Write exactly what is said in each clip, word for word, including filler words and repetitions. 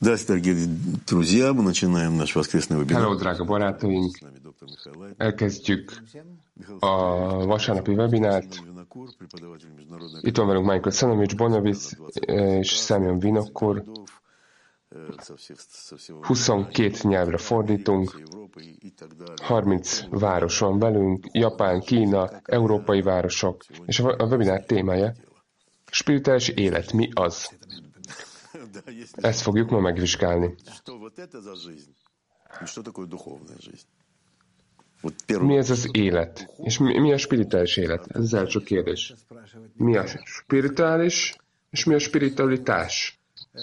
Hello, drága barátaink! Elkezdjük a vasárnapi webinárt. Itt van velünk Michael Szanovics, Bonovic és Semyon Vinokur. huszonkét nyelvre fordítunk, harminc város van velünk, Japán, Kína, európai városok, és a webinár témája spirituális élet. Mi az? Ezt fogjuk ma megvizsgálni. Mi ez az élet? És mi, mi a spirituális élet? Ez az első kérdés. Mi a spirituális, és mi a spiritualitás?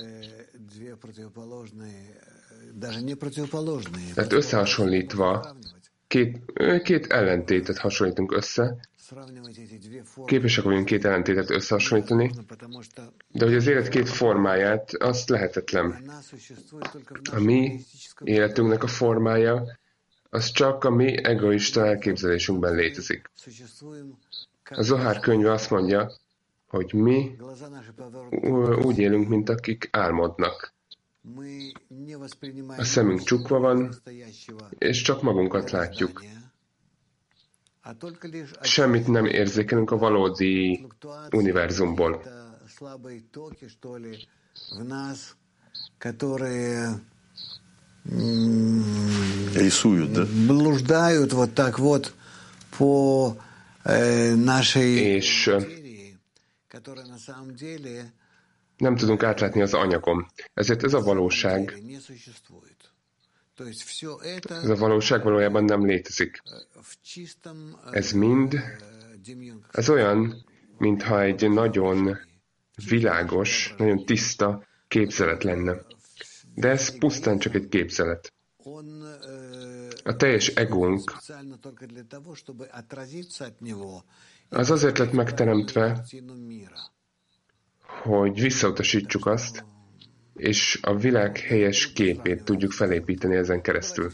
Tehát összehasonlítva két, két ellentétet hasonlítunk össze. Képesek vagyunk két ellentétet összehasonlítani, de hogy az élet két formáját, azt lehetetlen. A mi életünknek a formája, az csak a mi egoista elképzelésünkben létezik. A Zohár könyve azt mondja, hogy mi úgy élünk, mint akik álmodnak. A szemünk csukva van, és csak magunkat látjuk. Semmit nem érzékelünk a valódi univerzumból. Блуждают вот так вот по нашей, és nem tudunk átlátni az anyagon. Ezért ez a valóság, ez a valóság valójában nem létezik. Ez mind, ez olyan, mintha egy nagyon világos, nagyon tiszta képzelet lenne. De ez pusztán csak egy képzelet. A teljes egónk az azért lett megteremtve, hogy visszautasítsuk azt, és a világ helyes képét tudjuk felépíteni ezen keresztül.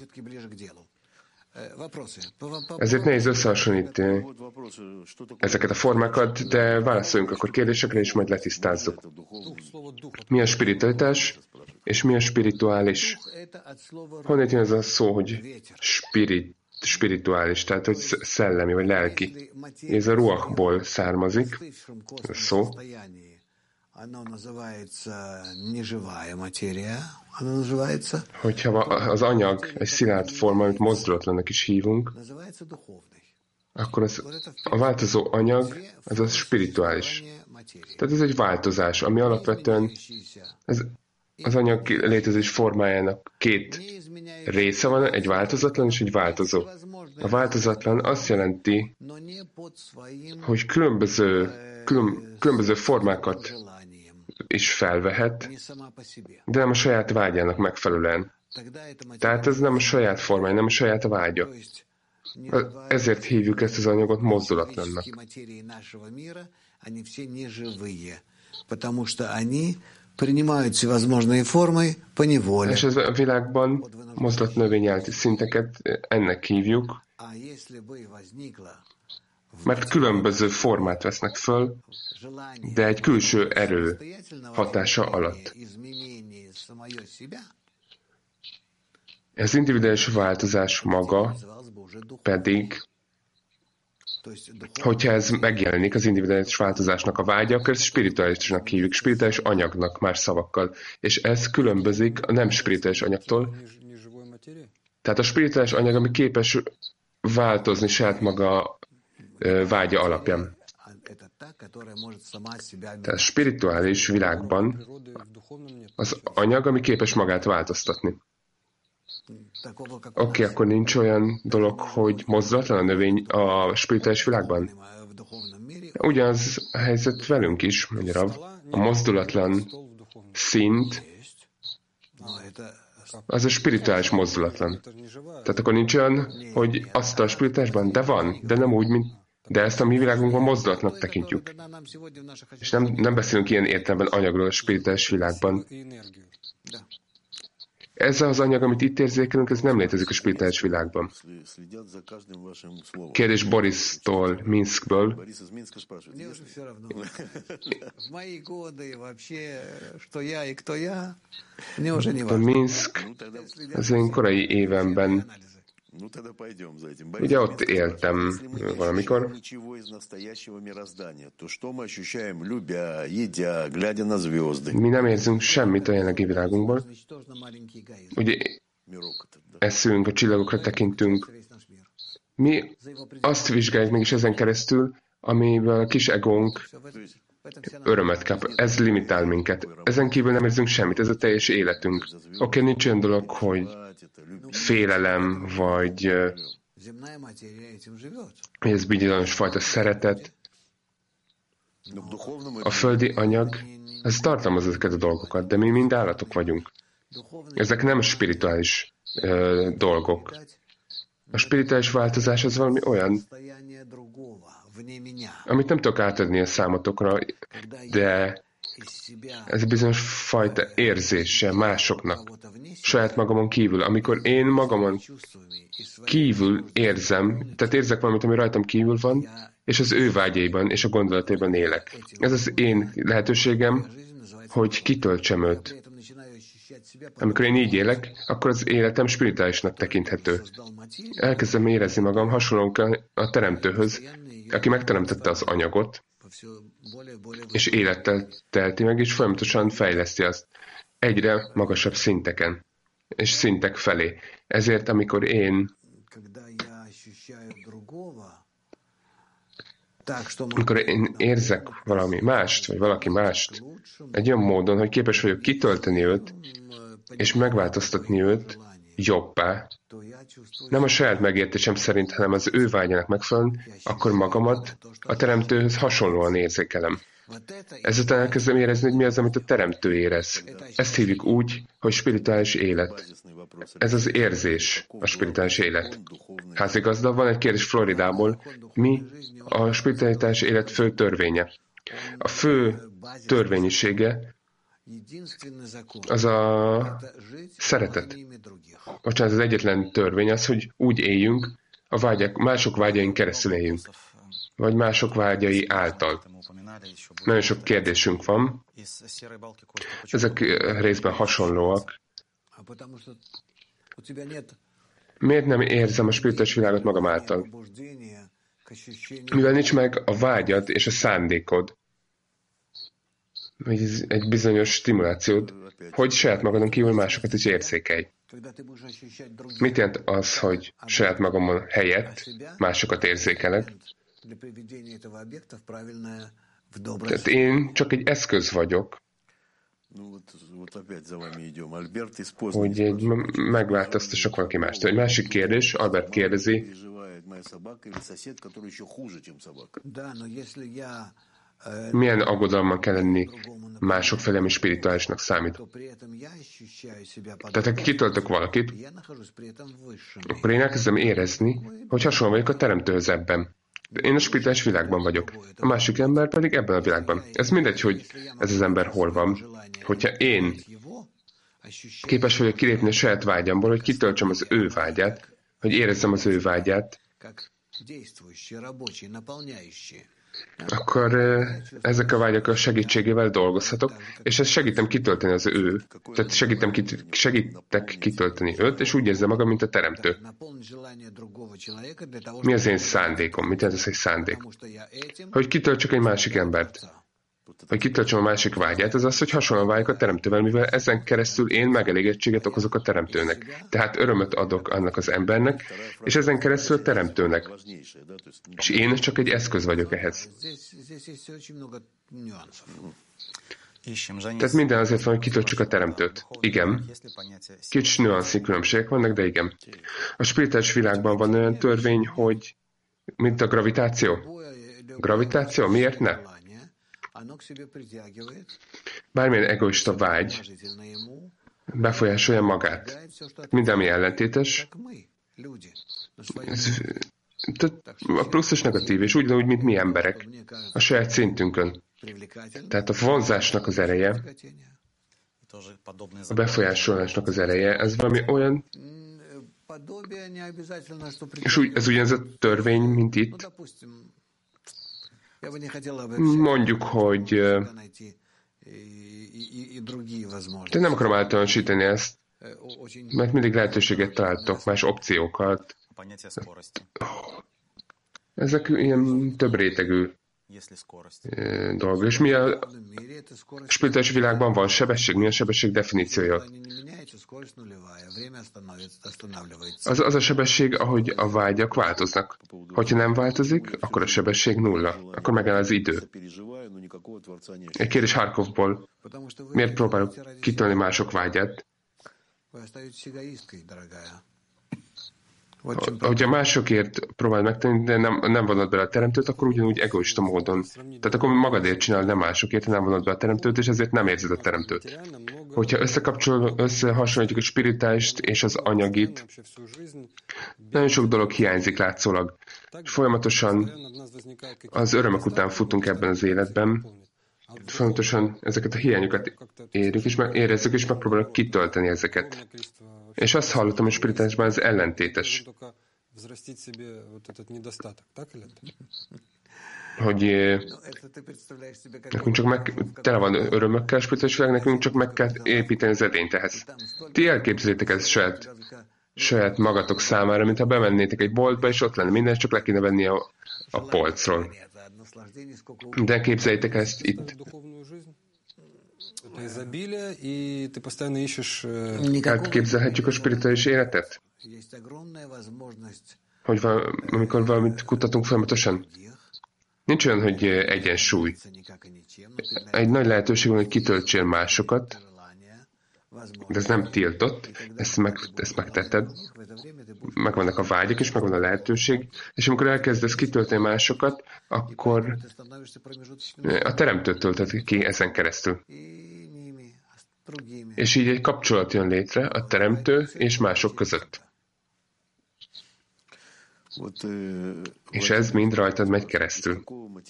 Ezért nehéz összehasonlítani ezeket a formákat, de válaszoljunk akkor kérdésekre, és majd letisztázzuk. Mi a spiritualitás, és mi a spirituális? Honnan jön ez a szó, hogy spirit, spirituális, tehát hogy szellemi, vagy lelki? Ez a ruachból származik, ez a szó. Hogyha az anyag egy szilárd forma, amit mozdulatlannak is hívunk, akkor az, a változó anyag, az a spirituális. Tehát ez egy változás, ami alapvetően ez, az anyag létezés formájának két része van, egy változatlan és egy változó. A változatlan azt jelenti, hogy különböző, külön, különböző formákat is felvehet, de nem a saját vágyának megfelelően. Tehát ez nem a saját formája, nem a saját vágya. Ezért hívjuk ezt az anyagot mozdulatlannak. És ez a világban mozdulat növényelti szinteket ennek hívjuk, mert különböző formát vesznek föl, de egy külső erő hatása alatt. Az individuális változás maga pedig, hogyha ez megjelenik, az individuális változásnak a vágya, akkor ezt spirituálisnak hívjuk, spirituális anyagnak más szavakkal. És ez különbözik a nem spirituális anyagtól. Tehát a spirituális anyag, ami képes változni saját maga vágya alapján. Tehát a spirituális világban az anyag, ami képes magát változtatni. Oké, okay, akkor nincs olyan dolog, hogy mozdulatlan a növény a spirituális világban? Ugyanaz a helyzet velünk is, mondja Rav. A mozdulatlan szint az a spirituális mozdulatlan. Tehát akkor nincs olyan, hogy azt a spirituálisban, de van, de nem úgy, mint de ezt a mi világunkban mozdulatnak tekintjük. És nem, nem beszélünk ilyen értelemben anyagról a spirituális világban. ez az anyag, amit itt érzékelünk, ez nem létezik a spirituális világban. Kérdés Borisztól, Minskből. A Minsk az én korai évemben, ugye ott éltem valamikor. Mi nem érzünk semmit a jelenlegi világunkból. Ugye eszünk, a csillagokra tekintünk. Mi azt vizsgáljuk mégis ezen keresztül, amivel a kis egónk örömet kap. Ez limitál minket. Ezen kívül nem érzünk semmit, ez a teljes életünk. Oké, okay, nincs olyan dolog, hogy félelem, vagy ez bizonyos fajta szeretet. A földi anyag, ez tartalmaz ezeket a dolgokat, de mi mind állatok vagyunk. Ezek nem spirituális uh, dolgok. A spirituális változás az valami olyan, amit nem tudok átadni a számotokra, de ez bizonyos fajta érzése másoknak, saját magamon kívül. Amikor én magamon kívül érzem, tehát érzek valamit, ami rajtam kívül van, és az ő vágyaiban és a gondolataiban élek. Ez az én lehetőségem, hogy kitöltsem őt. Amikor én így élek, akkor az életem spirituálisnak tekinthető. Elkezdem érezni magam hasonlóan a teremtőhöz, aki megteremtette az anyagot, és élettel telti meg, és folyamatosan fejleszti azt egyre magasabb szinteken, és szintek felé. Ezért, amikor én amikor én érzek valami mást, vagy valaki mást, egy olyan módon, hogy képes vagyok kitölteni őt, és megváltoztatni őt jobbá, nem a saját megértésem szerint, hanem az ő vágyának megfelelően, akkor magamat a teremtőhöz hasonlóan érzékelem. Ezután elkezdem érezni, hogy mi az, amit a teremtő érez. Ezt hívjuk úgy, hogy spirituális élet. Ez az érzés, a spirituális élet. Házigazda, van egy kérdés Floridából. Mi a spirituális élet fő törvénye? A fő törvényisége az a szeretet. Bocsánat, az egyetlen törvény az, hogy úgy éljünk, a vágyak, mások vágyain keresztül éljünk. Vagy mások vágyai által. Nagyon sok kérdésünk van. Ezek részben hasonlóak. Miért nem érzem a spirituális világot magam által? Mivel nincs meg a vágyad és a szándékod, egy bizonyos stimulációd, hogy saját magadon kívül másokat is érzékelj. Mit jelent az, hogy saját magamon helyett másokat érzékelek? Tehát én csak egy eszköz vagyok, hogy egy megváltoztassak valaki mást. Egy másik kérdés, Albert kérdezi, milyen aggodalommal kell lenni mások felé, ami spirituálisnak számít. Tehát, ha kitöltök valakit, akkor én elkezdem érezni, hogy hasonló vagyok a teremtőhöz ebben. Én a spirituális világban vagyok, a másik ember pedig ebben a világban. Ez mindegy, hogy ez az ember hol van. Hogyha én képes vagyok kilépni a saját vágyamból, hogy kitöltsem az ő vágyát, hogy érezzem az ő vágyát, akkor ezek a vágyak a segítségével dolgozhatok, és ezt segítem kitölteni az ő, tehát segítem kit, segítek kitölteni őt, és úgy érzem magam, mint a teremtő. Mi az én szándékom? Mit jelent ez egy szándék? Hogy kitöltsök egy másik embert. Hogy kitöltsem a másik vágyát, az az, hogy hasonlóan váljak a teremtővel, mivel ezen keresztül én megelégettséget okozok a teremtőnek. Tehát örömöt adok annak az embernek, és ezen keresztül a teremtőnek. És én csak egy eszköz vagyok ehhez. Tehát minden azért van, hogy kitöltsük a teremtőt. Igen. Kicsi nüanszi különbségek vannak, de igen. A spirituális világban van olyan törvény, hogy mint a gravitáció. Gravitáció? Miért ne? Bármilyen egoista vágy befolyásolja magát. Minden, ami ellentétes, a plusz és negatív, és ugyanúgy, mint mi emberek, a saját szintünkön. Tehát a vonzásnak az ereje a befolyásolásnak az ereje, ez valami olyan, és úgy, ez ugyanaz a törvény, mint itt. Mondjuk, hogy de nem akarom általánosítani ezt, mert mindig lehetőséget találtok, más opciókat. Ezek ilyen több rétegű dolgok. És mi a spirituális világban van sebesség? Mi a sebesség definíciója? Az, az a sebesség, ahogy a vágyak változnak. Hogyha nem változik, akkor a sebesség nulla. Akkor megáll az idő. Egy kérdés Harkovból. Miért próbálok kitölni mások vágyát? Hogyha másokért próbáld megtenni, de nem, nem vonod bele a teremtőt, akkor ugyanúgy egoista módon. Tehát akkor magadért csinál, nem másokért, nem vonod be a teremtőt, és ezért nem érzed a teremtőt. Hogyha összekapcsol, összehasonlítjuk a spirituálist és az anyagit, nagyon sok dolog hiányzik látszólag. És folyamatosan az örömök után futunk ebben az életben, folyamatosan ezeket a hiányokat érjük, és meg, érezzük, és megpróbáljuk kitölteni ezeket. És azt hallottam, hogy spirituálisban ez ellentétes. Hogy nekünk csak meg, tele van örömökkel a spirituális világ, nekünk csak meg kell építeni az edényt ehhez. Ti elképzeljétek ezt saját, saját magatok számára, mintha bemennétek egy boltba, és ott lenne minden, és csak le kéne venni a, a polcról. De képzeljétek ezt itt. Elképzelhetjük a spirituális életet? Hogy val- amikor valamit kutatunk folyamatosan? Nincs olyan, hogy egyensúly. Egy nagy lehetőség van, hogy kitöltsél másokat, de ez nem tiltott, ezt, meg, ezt megtetted. Megvannak a vágyak, és megvan a lehetőség, és amikor elkezdesz kitölteni másokat, akkor a teremtőt töltöd ki ezen keresztül. És így egy kapcsolat jön létre a teremtő és mások között. És ez mind rajtad megy keresztül.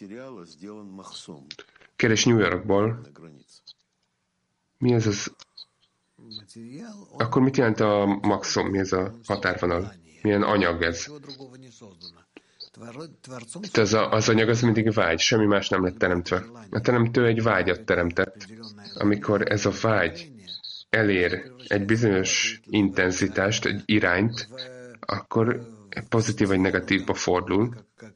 Kérdés New Yorkból. Mi ez az? Akkor mit jelent a maximum? Mi ez a határvonal? Milyen anyag ez? Itt az, a, az anyag az mindig vágy, semmi más nem lett teremtve. A teremtő egy vágyat teremtett. Amikor ez a vágy elér egy bizonyos intenzitást, egy irányt, akkor pozitív vagy negatívba fordul.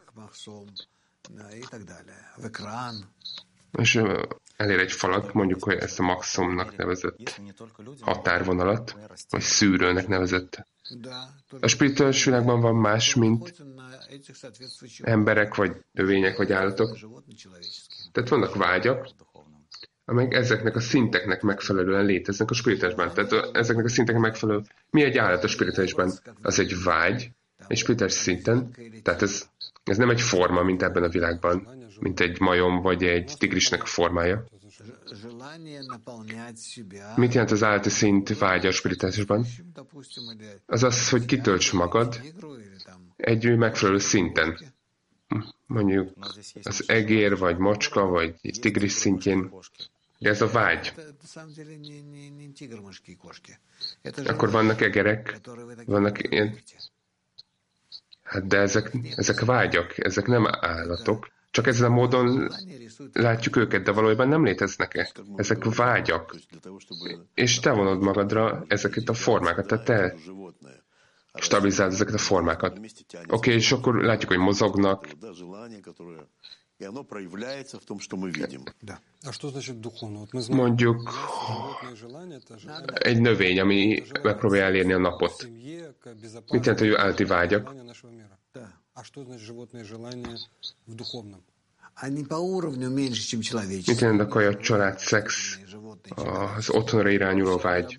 És elér egy falat, mondjuk, hogy ezt a maximumnak nevezett határvonalat, vagy szűrőnek nevezett. A spirituális világban van más, mint emberek, vagy növények, vagy állatok. Tehát vannak vágyak, amelyek ezeknek a szinteknek megfelelően léteznek a spirituálisban. Tehát ezeknek a szinteknek megfelelően. Mi egy állat a spirituálisban? Az egy vágy, egy spirituális szinten. Tehát ez, ez nem egy forma, mint ebben a világban, mint egy majom, vagy egy tigrisnek a formája. Mit jelent az állati szint vágya a spirituálisban? Az az, hogy kitölts magad egy megfelelő szinten. Mondjuk az egér, vagy macska, vagy egy tigris szintjén. De ez a vágy. Akkor vannak egerek, vannak ilyen... Hát de ezek, ezek vágyak, ezek nem állatok. Csak ezen a módon látjuk őket, de valójában nem léteznek-e. Ezek vágyak. És te vonod magadra ezeket a formákat, tehát te stabilizálod ezeket a formákat. Oké, okay, és akkor látjuk, hogy mozognak. Mondjuk egy növény, ami megpróbálja elérni a napot. Mit jelent, hogy állati vágyak? Mit jelent a kaja, család, szex, az otthonra irányuló vágy?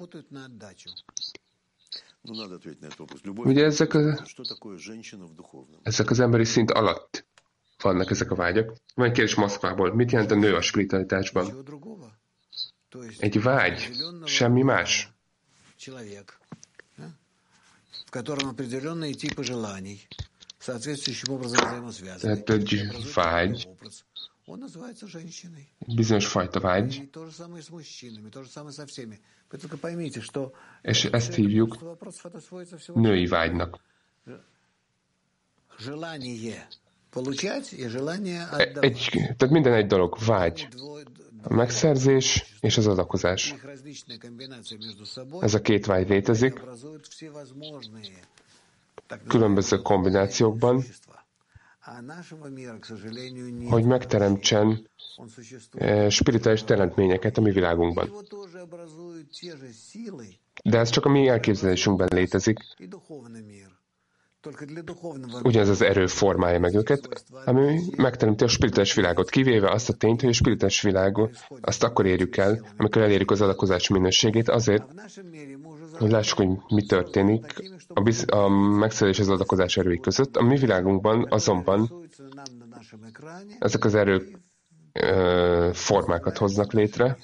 Ugye ezek, a, ezek az emberi szint alatt vannak ezek a vágyak. Van egy kérdés Moszkvából. Mit jelent a nő a spiritualitásban? Egy vágy, semmi más. Tehát egy vágy, bizonyos fajta vágy, és ezt hívjuk női vágynak. Egy, tehát minden egy dolog, vágy, a megszerzés és az adakozás. Ez a két vágy létezik, különböző kombinációkban, hogy megteremtsen spirituális teremtményeket a mi világunkban. De ez csak a mi elképzelésünkben létezik. Ugyanez az erő formálja meg őket, ami megteremti a spirituális világot, kivéve azt a tényt, hogy a spirituális világot azt akkor érjük el, amikor elérjük az adakozás minőségét, azért, hogy lássuk, hogy mi történik a, biz- a megszerzés az adakozás erői között. A mi világunkban azonban ezek az erők ö, formákat hoznak létre,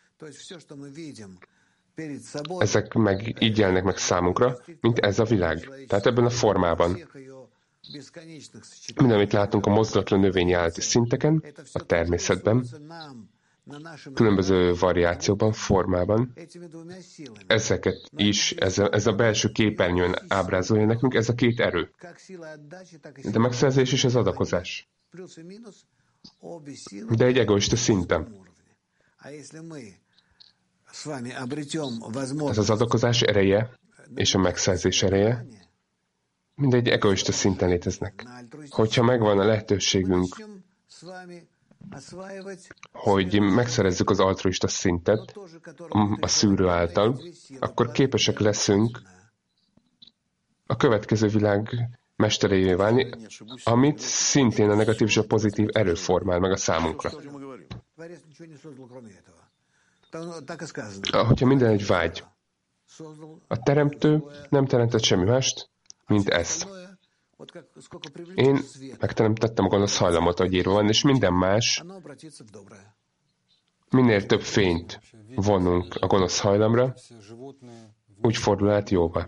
ezek meg így jelennek meg számunkra, mint ez a világ. Tehát ebben a formában. Minden, amit látunk a mozdulatlan növényi állati szinteken, a természetben, különböző variációban, formában, ezeket is, ez a, ez a belső képernyőn ábrázolja nekünk, ez a két erő. De megszerzés és az adakozás. De egy egoista szinten. Ez az adakozás ereje és a megszerzés ereje mindegy egoista szinten léteznek. Hogyha megvan a lehetőségünk, hogy megszerezzük az altruista szintet a szűrő által, akkor képesek leszünk a következő világ mesterévé válni, amit szintén a negatív és a pozitív erő formál meg a számunkra. Hogyha minden egy vágy, a teremtő nem teremtett semmi mást, mint ezt. Én megteremtettem a gonosz hajlamot, ahogy írva van, és minden más, minél több fényt vonunk a gonosz hajlamra, úgy fordul át jóba.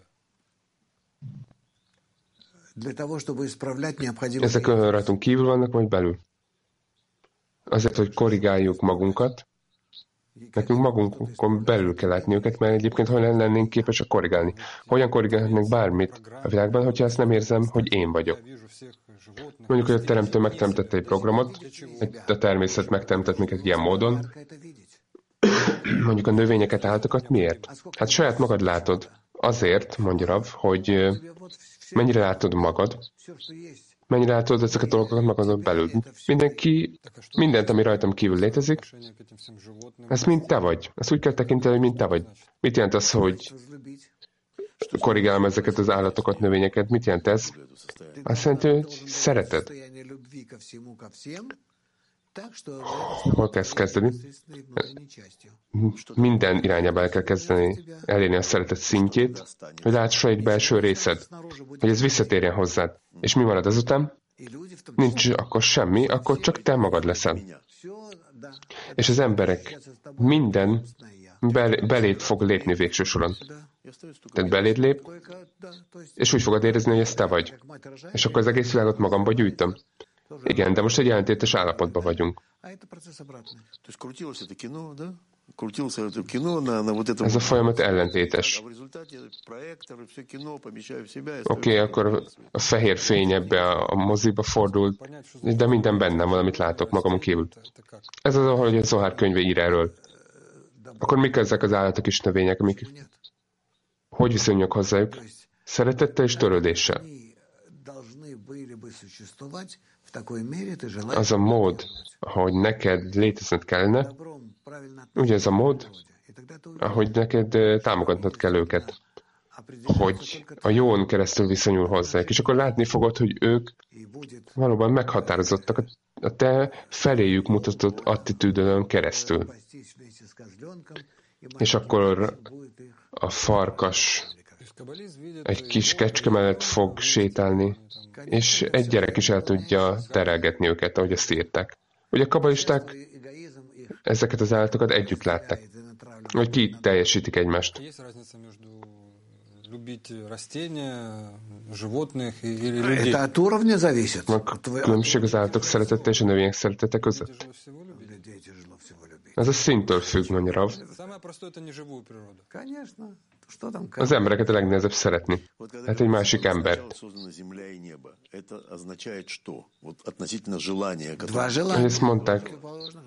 Ezek rajtunk kívül vannak, vagy belül. Azért, hogy korrigáljuk magunkat, nekünk magunkon belül kell látni őket, mert egyébként hogyan lennénk képesek korrigálni. Hogyan korrigálnénk bármit a világban, hogyha ezt nem érzem, hogy én vagyok. Mondjuk, hogy a teremtő megteremtette egy programot, a természet megteremtett minket ilyen módon. Mondjuk a növényeket, állatokat miért? Hát saját magad látod. Azért, mondja Rav, hogy mennyire látod magad, mennyire látod ezeket a dolgokat magadon belül. Mindenki, mindent, ami rajtam kívül létezik, ez mind te vagy. Ezt úgy kell tekinteni, hogy mind te vagy. Mit jelent az, hogy korrigálom ezeket az állatokat, növényeket? Mit jelent ez? Azt jelenti, hogy szereted. Hol kezd kezdeni? Minden irányába el kell kezdeni elérni a szeretet szintjét, hogy láss egy belső részed, hogy ez visszatérjen hozzád. És mi marad azután? Nincs akkor semmi, akkor csak te magad leszel. És az emberek minden bel- beléd fog lépni végső soron. Tehát beléd lép, és úgy fogod érezni, hogy ez te vagy. És akkor az egész világot magamba gyűjtöm. Igen, de most egy ellentétes állapotban vagyunk. Ez a folyamat ellentétes. Oké, okay, akkor a fehér fény ebbe a moziba fordul, de minden bennem van, amit látok magamon kívül. Ez az, ahogy a Zohár könyve ír erről. Akkor mik ezek az állatok és növények, amik... Hogy viszonyulok hozzájuk? Szeretettel és törődéssel. Az a mód, ahogy neked létezned kellene, ugye ez a mód, ahogy neked támogatnod kell őket, hogy a jón keresztül viszonyul hozzájuk, és akkor látni fogod, hogy ők valóban meghatározottak a te feléjük mutatott attitűdön keresztül. És akkor a farkas egy kis kecske mellett fog sétálni, és egy gyerek is el tudja terelgetni őket, ahogy ezt írták. Ugye a kabalisták ezeket az állatokat együtt látták, hogy ki teljesítik egymást. Különbség az állatok szeretete és a növények szeretete között. Ez a színtől függ, mondja Rav. Az embereket a legnehezebb szeretni. Hát egy másik embert. Ezt mondták,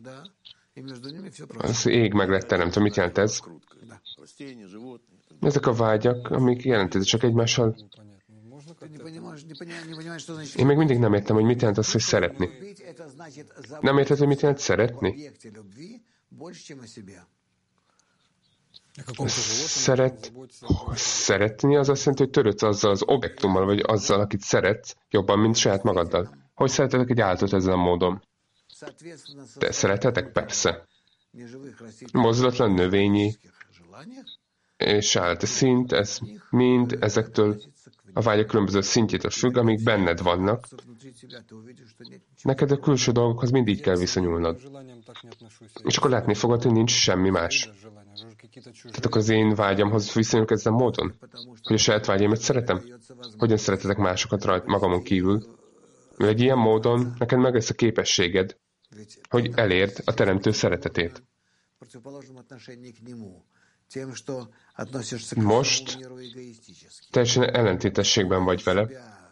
az ég meg lett teremtve. Mit jelent ez? Ezek a vágyak, amik jelentik csak egymással. Én még mindig nem értem, hogy mit jelent az, hogy szeretni. Nem érted, hogy mit jelent szeretni? Szeret, szeretni az azt jelenti, hogy törődsz azzal az objektummal, vagy azzal, akit szeretsz, jobban, mint saját magaddal. Hogy szeretetek egy állatot ezen a módon? Te szeretetek? Persze. Mozdulatlan növényi és állati szint, ez mind ezektől a vágyak különböző szintjétől függ, amik benned vannak. Neked a külső dolgokhoz mindig kell viszonyulnod. És akkor látni fogod, hogy nincs semmi más. Tehát akkor az én vágyamhoz viszonyulok ezen módon? Hogy a saját vágyaimat szeretem? Hogyan szeretetek másokat rajt magamon kívül? Egy ilyen módon neked meg lesz a képességed, hogy elérd a teremtő szeretetét. Most teljesen ellentétességben vagy vele,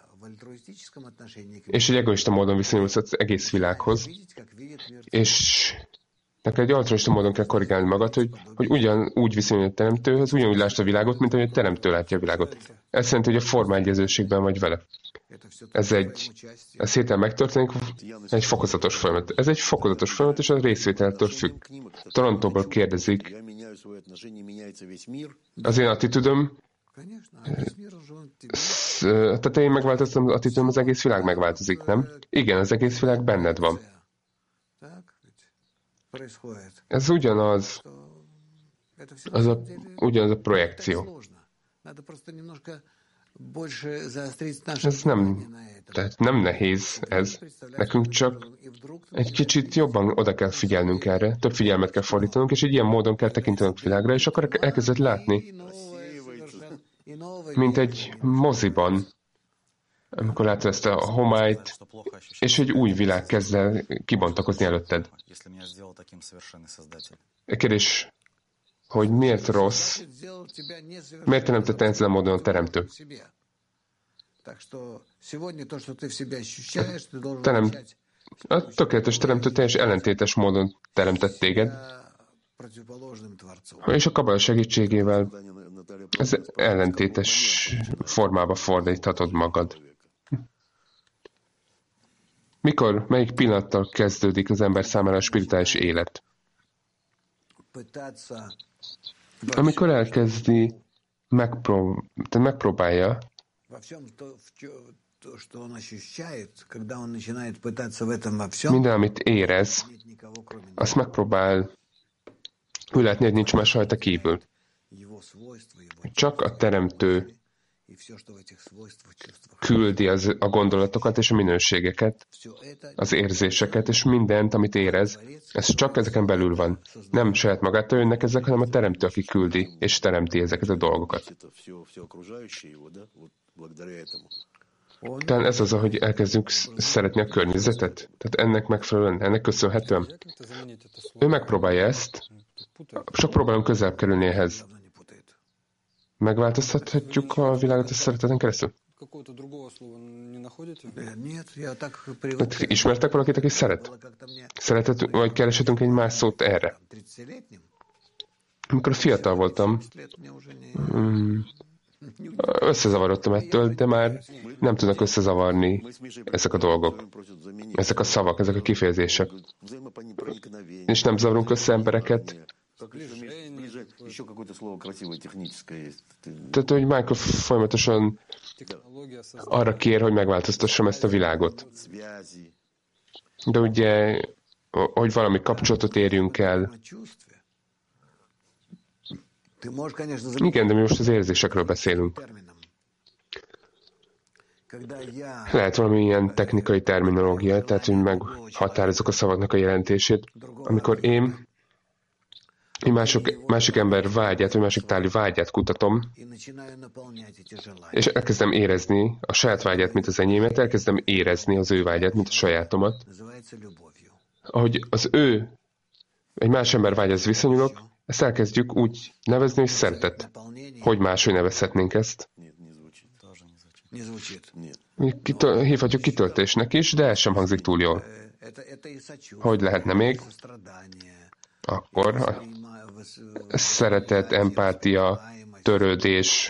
és egy egoista módon viszonyulsz az egész világhoz, és neked egy altruista módon kell korrigálni magad, hogy, hogy ugyanúgy viszonyulj a teremtőhöz, ugyanúgy lásd a világot, mint ahogy a teremtő látja a világot. Ez jelenti, hogy a formaegyezőségben vagy vele. Ez egy, ez héten megtörténik, egy fokozatos folyamat. Ez egy fokozatos folyamat, és a részvételtől függ. Torontóból kérdezik, az én attitűdöm, tehát én megváltoztam, az attitűdöm, az egész világ megváltozik, nem? Igen, az egész világ benned van. Ez ugyanaz, az a, ugyanaz a projekció. Ez nem, tehát nem nehéz ez. Nekünk csak egy kicsit jobban oda kell figyelnünk erre, több figyelmet kell fordítanunk, és egy ilyen módon kell tekintenünk világra, és akkor elkezded látni, mint egy moziban, amikor látod ezt a homályt, és egy új világ kezd el kibontakozni előtted. A kérdés, hogy miért rossz, miért teremtette ezen a módon a teremtő? Terem, a tökéletes teremtő teljes ellentétes módon teremtett téged, és a kabala segítségével ez ellentétes formába fordíthatod magad. Mikor, melyik pillanattal kezdődik az ember számára a spirituális élet? Amikor elkezdi, megprób- megpróbálja minden, amit érez, azt megpróbál hülletni, hogy nincs más rajta kívül. Csak a teremtő küldi az, a gondolatokat és a minőségeket, az érzéseket, és mindent, amit érez, ez csak ezeken belül van. Nem saját magától jönnek ezek, hanem a teremtő, aki küldi, és teremti ezeket a dolgokat. Talán ez az, ahogy elkezdünk szeretni a környezetet. Tehát ennek megfelelően, ennek köszönhetően. Ő megpróbálja ezt, csak próbálunk közelebb kerülni ehhez. Megváltoztathatjuk a világot a szereteten keresztül? Hát ismertek valakit, aki szeret? Szeretett, vagy kereshetünk egy más szót erre? Amikor fiatal voltam, összezavarodtam ettől, de már nem tudnak összezavarni ezek a dolgok, ezek a szavak, ezek a kifejezések. És nem zavarunk össze embereket. Tehát, hogy Michael folyamatosan arra kér, hogy megváltoztassam ezt a világot. De ugye, hogy valami kapcsolatot érjünk el. Igen, de mi most az érzésekről beszélünk. Lehet valami ilyen technikai terminológia, tehát, hogy meghatározok a szavaknak a jelentését. Amikor én egy mások, másik ember vágyát, vagy másik tárgy vágyát kutatom, és elkezdem érezni a saját vágyát, mint az enyémet, elkezdem érezni az ő vágyát, mint a sajátomat. Ahogy az ő, egy más ember vágyához viszonyulok, ezt elkezdjük úgy nevezni, hogy szeretet. Hogy máshogy nevezhetnénk ezt? Kitö- hívhatjuk kitöltésnek is, de ez sem hangzik túl jól. Hogy lehetne még? Akkor a szeretet, empátia, törődés,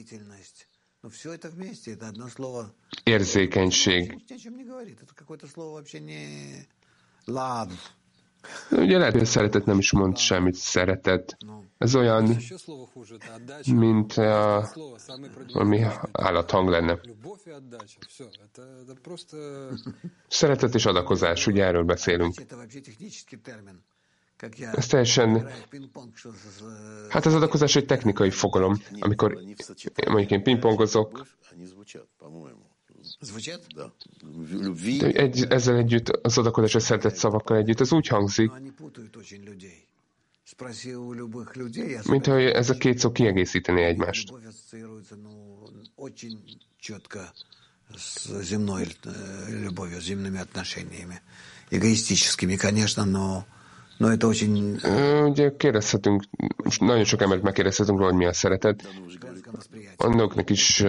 érzékenység. Ugye lehet, hogy a szeretet nem is mond semmit, szeretet. Ez olyan, mint a, valami állathang lenne. Szeretet és adakozás, ugye erről beszélünk. Ez teljesen... Hát az adakozás egy technikai fogalom, amikor mondjuk én pingpongozok, de egy, ezzel együtt, az adakozás a szeretett szavakkal együtt, az úgy hangzik, mint hogy ez a két szó kiegészíteni egymást. Ugye kérdezhetünk, nagyon sok embert megkérdezhetünk róla, hogy mi a szeretet. A nőknek is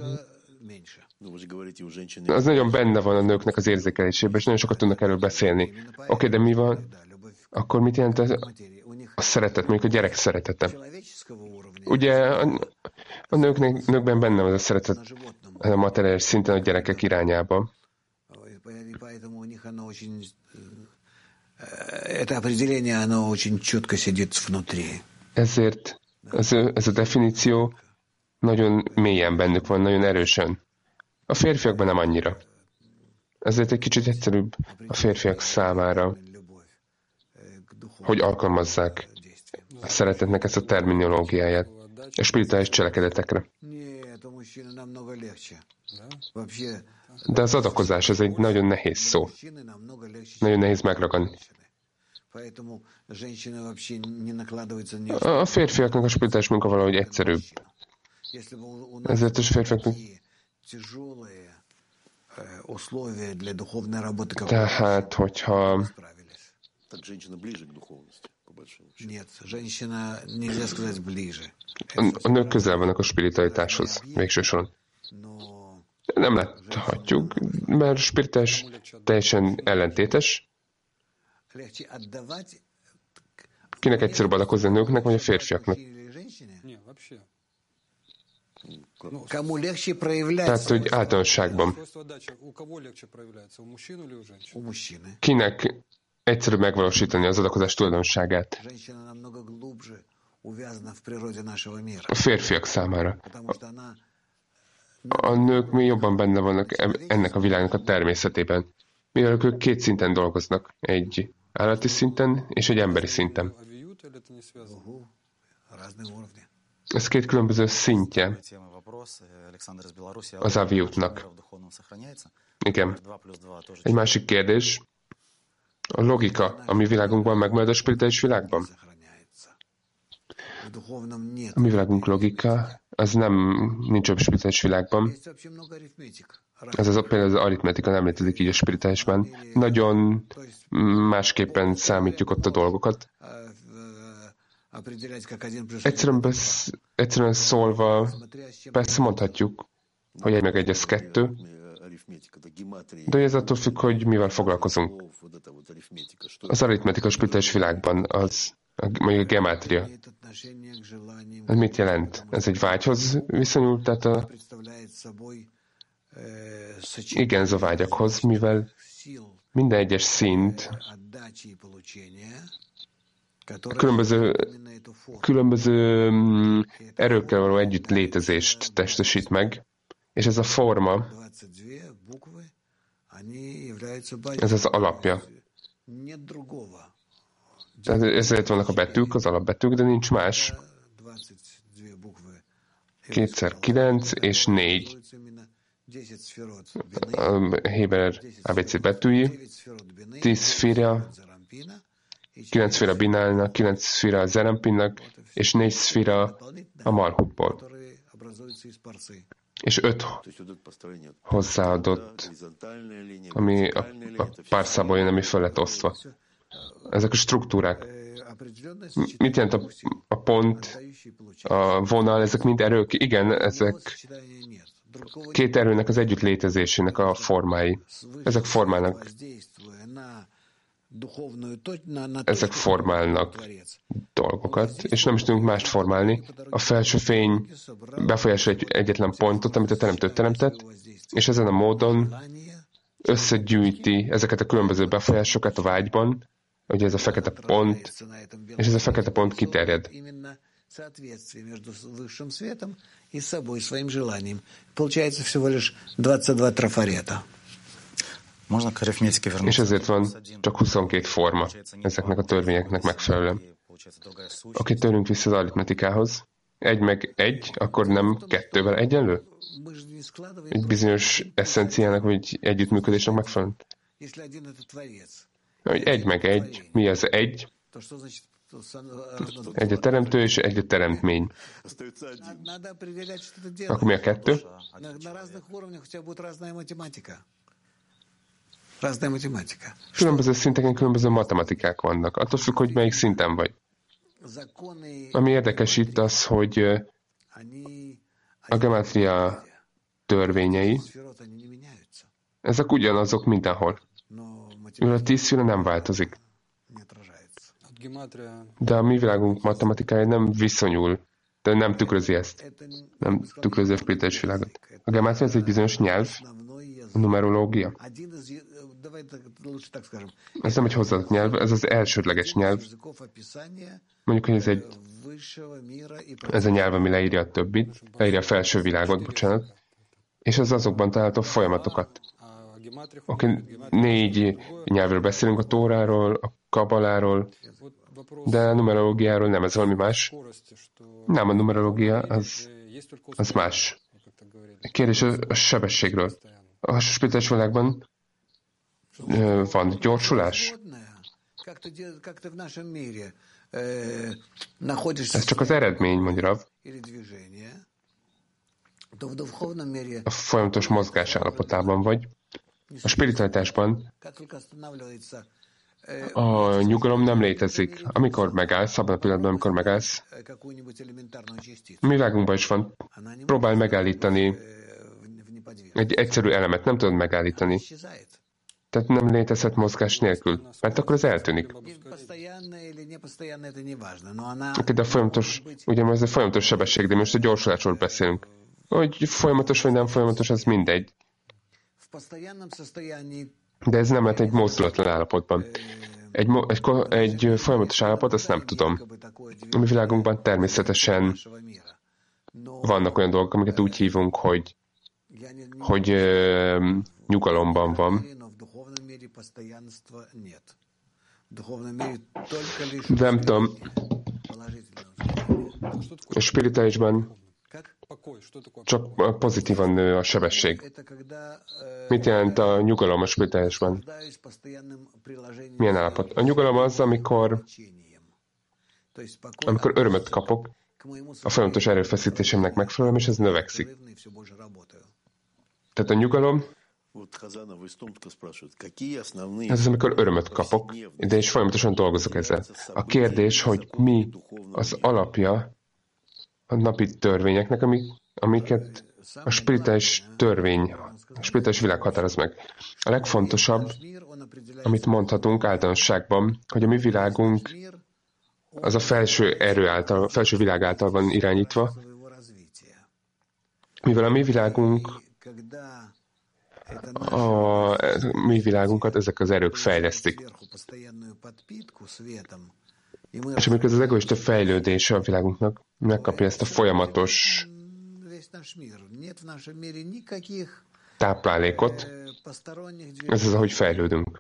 az nagyon benne van a nőknek az érzékelésében, és nagyon sokat tudnak erről beszélni. Oké, okay, de mi van? Akkor mit jelent a, a szeretet, mondjuk a gyerek szeretete? Ugye a, a nőknek, nőkben benne van a szeretet a materiális szinten a gyerekek irányába. Ezért ez, ez a definíció nagyon mélyen bennük van, nagyon erősen. A férfiakban nem annyira. Ezért egy kicsit egyszerűbb a férfiak számára, hogy alkalmazzák a szeretetnek ezt a terminológiáját a spirituális cselekedetekre. De az adakozás, ez egy nagyon nehéz szó. Nagyon nehéz megragadni. A férfiaknak a spirituális munka valahogy egyszerűbb. Ezért a férfiaknak... Tehát, hogyha... A nők közel vannak a spiritualitáshoz, végső soron. Nem láthatjuk, mert spirituális teljesen ellentétes. Kinek egyszerűbb adakozni a nőknek, vagy a férfiaknak? Tehát, hogy általánosságban. Kinek egyszerűbb megvalósítani az adakozás tulajdonságát? A férfiak számára. A nők még jobban benne vannak ennek a világnak a természetében, mivel ők két szinten dolgoznak, egy állati szinten és egy emberi szinten. Ez két különböző szintje az aviutnak. Igen. Egy másik kérdés. A logika a mi világunkban megmarad a spirituális világban? A mi világunk logika, az nem nincs a spirituális világban. Ez az például az aritmetika nem létezik így a spirituálisban. Nagyon másképpen számítjuk ott a dolgokat. Egyszerűen, besz, egyszerűen szólva, persze mondhatjuk, hogy egy meg egy az kettő, de ez attól függ, hogy mivel foglalkozunk. Az aritmetika spirituális világban az, mondjuk a gemátria. Ez mit jelent? Ez egy vágyhoz viszonyul, tehát a, igen, ez a vágyakhoz, mivel minden egyes szint különböző, különböző erőkkel való együtt létezést testesít meg, és ez a forma, ez az alapja. Tehát ezért vannak a betűk, az alapbetűk, de nincs más. Kétszer kilenc és négy. A Héber á bé cé betűi, tíz szféra, kilenc szféra Binálnak, kilenc szféra a Zerampinnak, és négy szféra a Malhutból. És öt hozzáadott, ami a, a párszából jön, ami föl lett osztva. Ezek a struktúrák. Mit jelent a, a pont, a vonal, ezek mind erők? Igen, ezek két erőnek az együtt létezésének a formái. Ezek formálnak. Ezek formálnak dolgokat, és nem is tudunk mást formálni. A felső fény befolyásol egy egyetlen pontot, amit a teremtő teremtett, és ezen a módon összegyűjti ezeket a különböző befolyásokat a vágyban, hogy ez a fekete pont, és ez a fekete pont kiterjed. És ezért van csak huszonkettő forma ezeknek a törvényeknek megfelelően. Aki tőlünk vissza az aritmetikához, egy meg egy, akkor nem kettővel egyenlő? Egy bizonyos eszenciának, vagy együttműködésnek megfelelően? Hogy egy meg egy, mi az egy? Egy a teremtő és egy a teremtmény. Akkor mi a kettő? Különböző szinteken különböző matematikák vannak. Attól függ, hogy melyik szinten vagy. Ami érdekes itt az, hogy a gemátria törvényei, ezek ugyanazok mindenhol. Mivel a tíz szféra nem változik. De a mi világunk matematikája nem viszonyul, de nem tükrözi ezt. Nem tükrözi a spirituális világot. A gemátria ez egy bizonyos nyelv, a numerológia. Ez nem egy hozzáadott nyelv, ez az elsődleges nyelv. Mondjuk, hogy ez egy ez a nyelv, ami leírja a többit, leírja a felső világot, bocsánat, és ez azokban található folyamatokat. Oké, okay, négy nyelvről beszélünk, a Tóráról, a Kabaláról, de a numerológiáról nem, ez valami más. Nem, a numerológia az, az más. Kérdés a, a sebességről. A spirituális világban van gyorsulás? Ez csak az eredmény, mondja Rav. A folyamatos mozgás állapotában vagy. A spiritualitásban a nyugalom nem létezik. Amikor megállsz, abban a pillanatban, amikor megállsz, a mi világunkban is van, próbálj megállítani egy egyszerű elemet, nem tudod megállítani. Tehát nem létezhet mozgás nélkül, mert akkor ez eltűnik. De a folyamatos, ugye ez a folyamatos sebesség, de most a gyorsulásról beszélünk. Hogy folyamatos vagy nem folyamatos, az mindegy. De ez nem lehet egy mozdulatlan állapotban. Egy, egy, egy folyamatos állapot, azt nem tudom. A mi világunkban természetesen vannak olyan dolgok, amiket úgy hívunk, hogy, hogy uh, nyugalomban van. De nem tudom, a spirituálisban csak pozitívan nő a sebesség. Mit jelent a nyugalom a spirituálisban? Milyen állapot? A nyugalom az, amikor, amikor örömöt kapok, a folyamatos erőfeszítésemnek megfelelően, és ez növekszik. Tehát a nyugalom, ez az, amikor örömöt kapok, de és folyamatosan dolgozok ezzel. A kérdés, hogy mi az alapja a napi törvényeknek, amik, amiket a spirituális törvény, a spirituális világ határoz meg. A legfontosabb, amit mondhatunk általánosságban, hogy a mi világunk az a felső erő által, a felső világ által van irányítva, mivel a mi világunk a mi világunkat ezek az erők fejlesztik. És amikor ez az egoista fejlődése a világunknak megkapja ezt a folyamatos táplálékot, ez az, ahogy fejlődünk.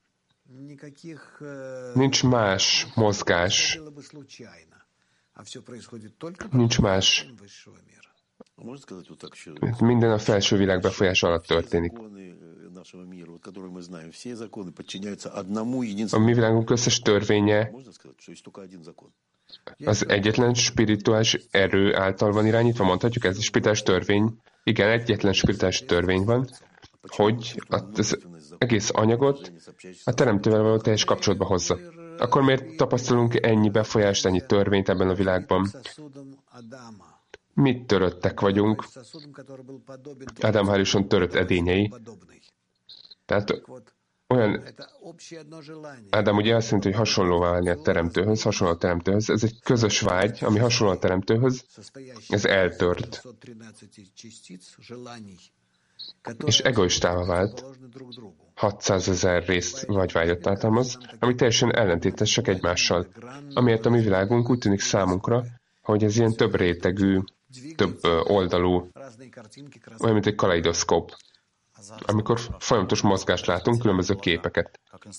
Nincs más mozgás, nincs más Minden a felső világ befolyása alatt történik. A mi világunk összes törvénye az egyetlen spirituális erő által van irányítva, mondhatjuk, ez a spirituális törvény. Igen, egyetlen spirituális törvény van, hogy az egész anyagot a teremtővel való teljes kapcsolatba hozza. Akkor miért tapasztalunk ennyi befolyást, ennyi törvényt ebben a világban? Mit töröttek vagyunk? Ádám Háriuson törött edényei. Tehát olyan, Ádám ugye azt mondta, hogy hasonlóvá válni a teremtőhöz, hasonló a teremtőhöz. Ez egy közös vágy, ami hasonló a teremtőhöz. Ez eltört. És egoistává vált. hatszázezer részt vagy vágyat tartalmaz, ami teljesen ellentétesek egymással. Amiért a mi világunk úgy tűnik számunkra, hogy ez ilyen több rétegű, több oldalú, olyan, mint egy kaleidoszkóp, amikor folyamatos mozgást látunk, különböző képeket.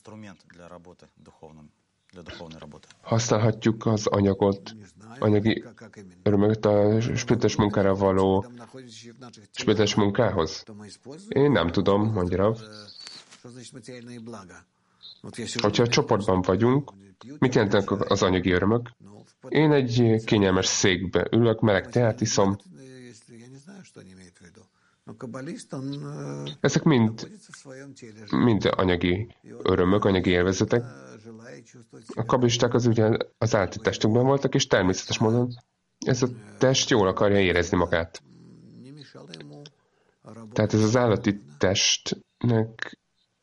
Használhatjuk az anyagot, anyagi örömöket a spirituális munkára való spirituális munkához? Én nem tudom, mondja Rav. Hogyha a csoportban vagyunk, mit jelentenek az anyagi örömök? Én egy kényelmes székbe ülök, meleg teát iszom. Ezek mind, mind anyagi örömök, anyagi élvezetek. A kabalisták az ugye az állati testükben voltak, és természetes módon ez a test jól akarja érezni magát. Tehát ez az állati testnek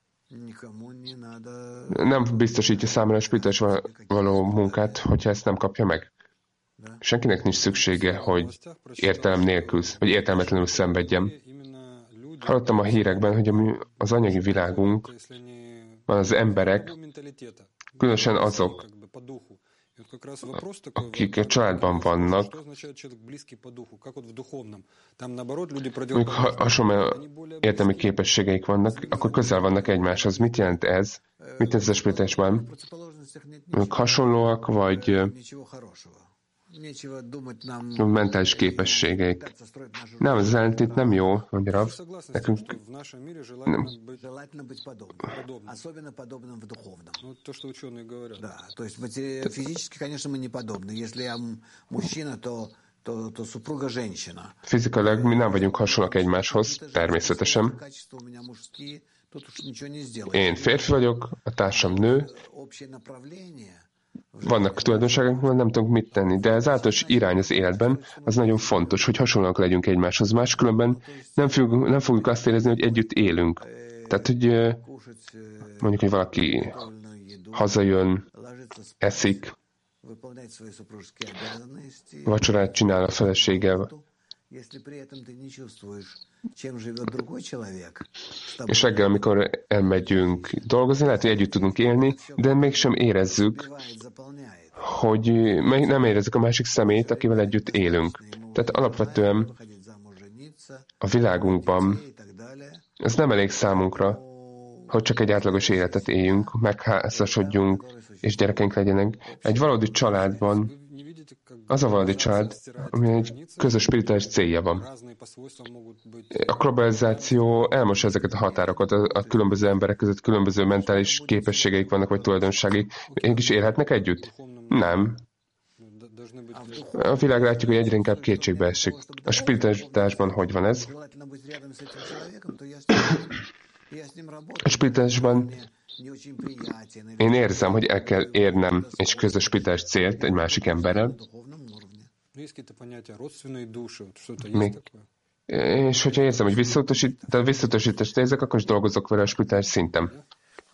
nem biztosítja számára a spirituális való munkát, hogyha ezt nem kapja meg. Senkinek nincs szüksége, hogy értelem nélkül, vagy értelmetlenül szenvedjem. Hallottam a hírekben, hogy az anyagi világunk, az emberek, különösen azok, akik a családban vannak, mondjuk hasonló értelmi képességeik vannak, akkor közel vannak egymáshoz. Mit jelent ez? Mit jelent ez a spirituálisban? Hasonlóak, vagy mentális képességeik. Nem, az ellentét nem jó, mondja Rav. Nekünk nem. Fizikailag mi nem vagyunk hasonlóak egymáshoz, természetesen. Én férfi vagyok, a társam nő. Vannak tulajdonságok, nem tudunk mit tenni, de az általános irány az életben az nagyon fontos, hogy hasonlóak legyünk egymáshoz. Máskülönben nem fogjuk, nem fogjuk azt érezni, hogy együtt élünk. Tehát, hogy mondjuk, hogy valaki hazajön, eszik, vacsorát csinál a feleséggel, és reggel, amikor elmegyünk dolgozni, lehet, hogy együtt tudunk élni, de mégsem érezzük, hogy nem érezzük a másik szemét, akivel együtt élünk. Tehát alapvetően a világunkban ez nem elég számunkra, hogy csak egy átlagos életet éljünk, megházasodjunk, és gyerekeink legyenek. Egy valódi családban az a valódi család, ami egy közös spirituális célja van. A globalizáció elmos ezeket a határokat, a, a különböző emberek között különböző mentális képességeik vannak, vagy tulajdonságaik. Mégis élhetnek együtt? Nem. A világ látjuk, hogy egyre inkább kétségbe esik. A spiritualitásban hogy van ez? A spiritualitásban én érzem, hogy el kell érnem egy közös spirituális célt egy másik emberrel. Még, és hogyha érzem, hogy visszautasítást érzek, akkor is dolgozok vele a spirituális szinten.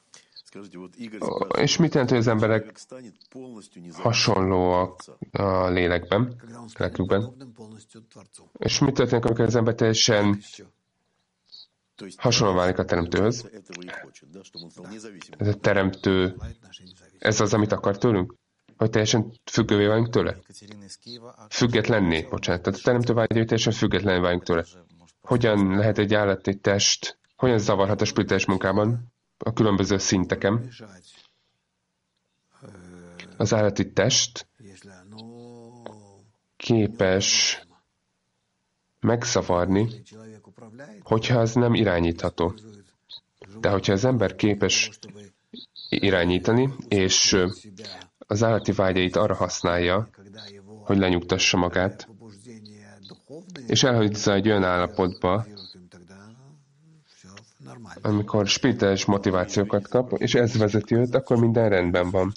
És mit jelent, hogy az emberek hasonlóak a lélekben, a lelkükben? És mit történik, amikor az ember teljesen hasonló válik a teremtőhöz? Ez a teremtő, ez az, amit akar tőlünk? Hogy teljesen függővé váljunk tőle? Függetlenné, bocsánat. Tehát a teremtő vágyja, hogy teljesen függetlenné váljunk tőle. Hogyan lehet egy állati test, hogyan zavarhat a spirituális munkában a különböző szinteken? Az állati test képes megszavarni, hogyha ez nem irányítható. De hogyha az ember képes irányítani, és az állati vágyait arra használja, hogy lenyugtassa magát, és elhozza egy olyan állapotba, amikor spirituális motivációkat kap, és ez vezeti őt, akkor minden rendben van.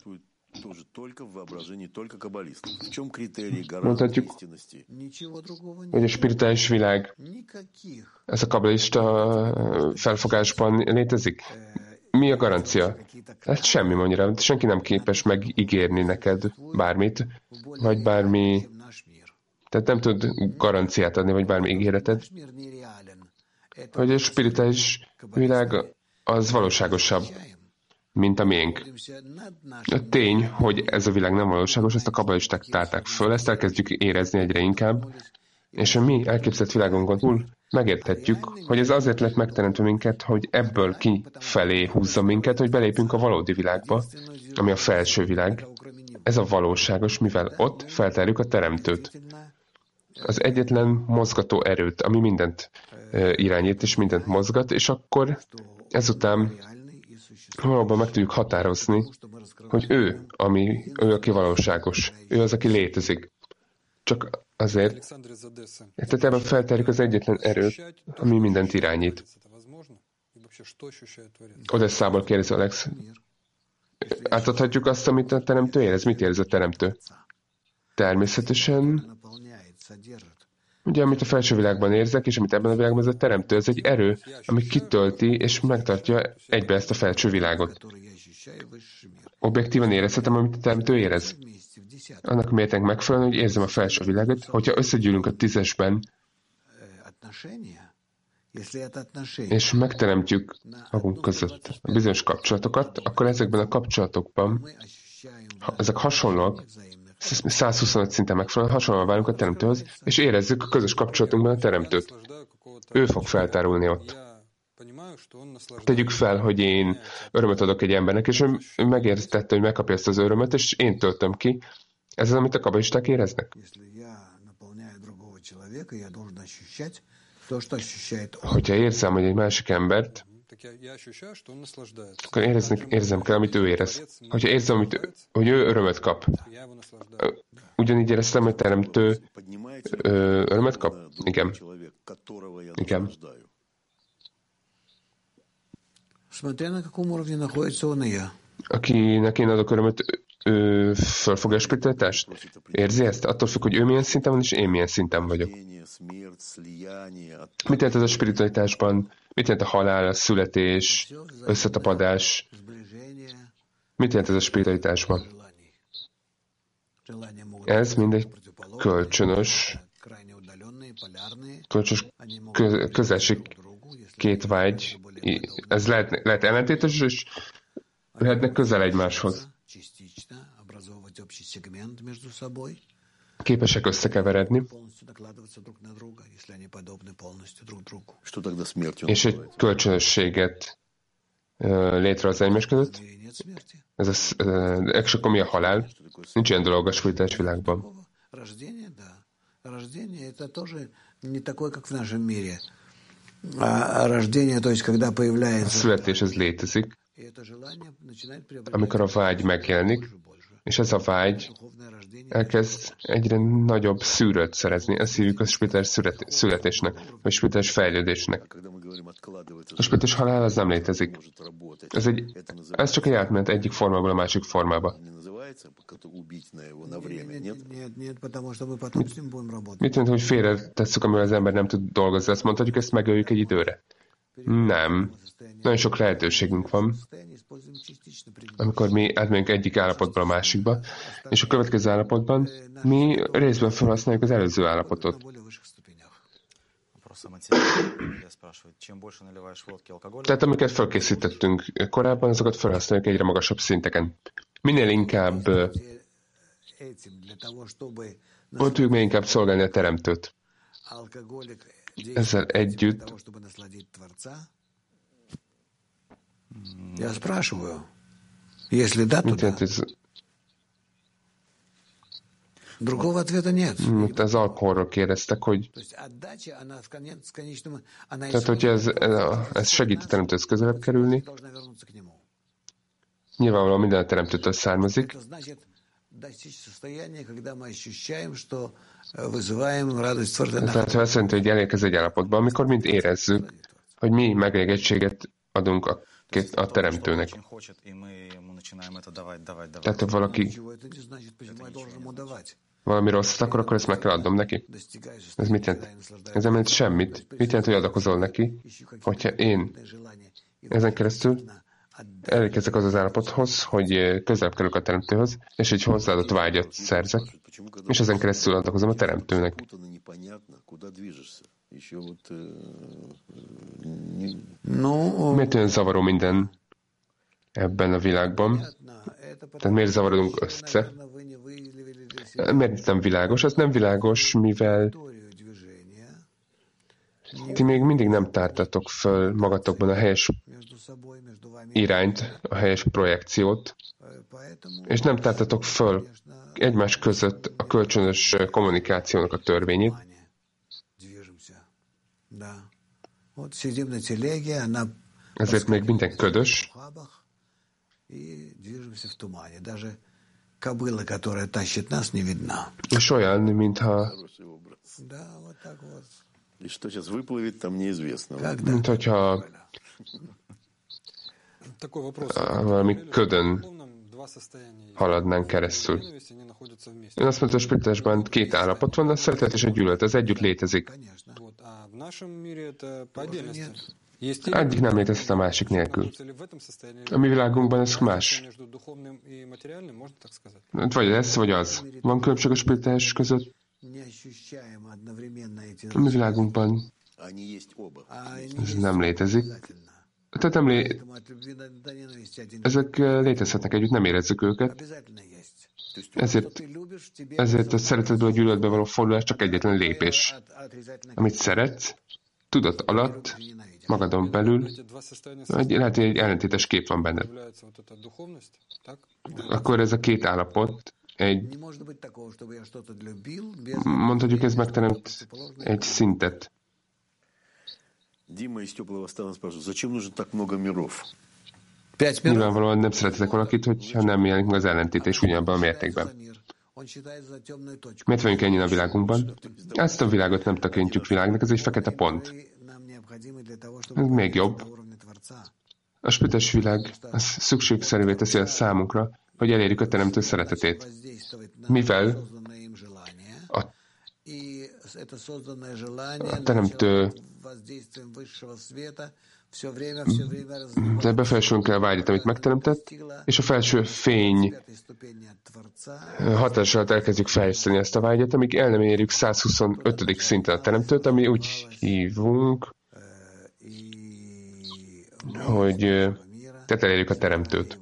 Mondhatjuk, hogy a spirituális világ, ez a kabbalista felfogásban létezik? Mi a garancia? Hát semmi, mondja, senki nem képes megígérni neked bármit, vagy bármi, tehát nem tud garanciát adni, vagy bármi ígéreted, hogy a spirituális világ az valóságosabb, mint a miénk. A tény, hogy ez a világ nem valóságos, ezt a kabbalisták tárták föl, ezt elkezdjük érezni egyre inkább, és a mi elképzelt világunkon túl megérthetjük, hogy ez azért lett megteremtve minket, hogy ebből kifelé húzza minket, hogy belépünk a valódi világba, ami a felső világ. Ez a valóságos, mivel ott feltárjuk a teremtőt. Az egyetlen mozgató erőt, ami mindent irányít és mindent mozgat, és akkor ezután valóban meg tudjuk határozni, hogy ő, ami, ő, aki valóságos, ő az, aki létezik. Csak azért, tehát ebben feltárjuk az egyetlen erőt, ami mindent irányít. Odesszából kérdezi Alex, átadhatjuk azt, amit a teremtő érez? Mit érez a teremtő? Természetesen, ugye, amit a felső világban érzek, és amit ebben a világban, ez a teremtő, ez egy erő, ami kitölti és megtartja egybe ezt a felső világot. Objektívan érezhetem, amit a teremtő érez. Annak mértéknek megfelelően, hogy érzem a felső világot, hogyha összegyűlünk a tízesben, és megteremtjük magunk között a bizonyos kapcsolatokat, akkor ezekben a kapcsolatokban, ha ezek hasonlóak, száz huszonöt szinten megfelelően hasonlóan válunk a teremtőhöz, és érezzük a közös kapcsolatunkban a teremtőt. Ő fog feltárulni ott. Tegyük fel, hogy én örömet adok egy embernek, és ő megértette, hogy megkapja ezt az örömet, és én töltöm ki. Ez az, amit a kabbalisták éreznek. Hogyha érzem, hogy egy másik embert, akkor érezni, érzem kell, amit ő érez. Hogyha érzem, amit ő, hogy ő örömet kap, ugyanígy éreztem, hogy teremtő örömet kap? Igen. Igen. Akinek én adok örömet, ő fölfogja a spiritualitást? Érzi ezt? Attól függ, hogy ő milyen szinten van, és én milyen szinten vagyok. Mit jelent ez a spiritualitásban? Mit jelent a halál, a születés, összetapadás? Mit jelent ez a spiritualitásban? Ez mindegy kölcsönös, kölcsönös közelség két vágy. Ez lehet, lehet ellentétes, és lehetnek közel egymáshoz. Képesek összekeveredni, és egy kölcsönösséget létrehoz egymás között. Ez az, és akkor mi a halál? Nincs ilyen dolog a spirituális világban. A születés ez létezik, amikor a vágy megjelenik, és ez a vágy elkezd egyre nagyobb szűrőt szerezni. Ezt hívjuk a spirituális születésnek, vagy spirituális fejlődésnek. A spirituális halál az nem létezik. Ez, egy, ez csak egy átmenet egyik formából a másik formába. Mit jelent, hogy félre tesszük, amivel az ember nem tud dolgozni? Azt mondhatjuk, ezt megöljük egy időre. Nem. Nagyon sok lehetőségünk van, amikor mi átmegyünk egyik állapotból a másikba, és a következő állapotban mi részben felhasználjuk az előző állapotot. Tehát amiket felkészítettünk korábban, azokat felhasználjuk egyre magasabb szinteken. Minél inkább ott tudjuk még inkább szolgálni a teremtőt. Ezzel együtt Я спрашиваю, если да, то да. Mint az alkoholról kérdeztek, hogy tehát, hogyha ez, ez segít a teremtőhöz közelebb kerülni, nyilvánvalóan minden a teremtőtől származik, tehát ha azt jelenti, hogy elérkez egy állapotba, amikor mind érezzük, hogy mi megelégettséget adunk a, a teremtőnek. Tehát ha valaki valami rosszat akar, akkor ezt meg kell adnom neki. Ez mit jelent? Ez nem jelent semmit. Mit jelent, hogy adakozol neki, hogyha én ezen keresztül elérkezek az az állapothoz, hogy közelebb kerülök a teremtőhöz, és egy hozzáadott vágyat szerzek, és ezen keresztül adakozom a teremtőnek. Miért olyan zavaró minden ebben a világban? Tehát miért zavarodunk össze? Miért nem világos? Az nem világos, mivel ti még mindig nem tártatok föl magatokban a helyes irányt, a helyes projekciót, és nem tártatok föl egymás között a kölcsönös kommunikációnak a törvényét. Ezért még minden ködös, és olyan, mintha mint hogyha valami ködön haladnánk keresztül. Én azt mondtam, hogy a spiritásban két állapot van, a szeretet és a gyűlölet, ez együtt létezik. Egyik nem létezhet a másik nélkül. A mi világunkban ez más. Vagy ez, vagy az. Van különbség a spiritás között? A mi világunkban ez nem létezik. Tehát nem lé... Ezek létezhetnek együtt, nem érezzük őket. Ezért, ezért a szeretetből a gyűlöletbe való fordulás csak egyetlen lépés. Amit szeretsz, tudat alatt, magadon belül, egy, lehet, hogy egy ellentétes kép van benned. Akkor ez a két állapot, egy, mondhatjuk, ez megteremt egy szintet. Nyilvánvalóan nem szeretetek valakit, hogyha nem jelenik meg az ellentétés ugyanabban a mértékben. Miért vagyunk ennyien a világunkban? Ezt a világot nem tekintjük világnak, ez egy fekete pont. Ez még jobb. A spirites világ az szükségszerűvé teszi a számunkra, hogy elérjük a teremtő szeretetét. Mivel a, a teremtő de befolyásolunk el a vágyat, amit megteremtett, és a felső fény hatással elkezdjük fejleszteni ezt a vágyat, amíg el nem érjük száz huszonötödik szinten a teremtőt, ami úgy hívunk, hogy tehát elérjük a teremtőt.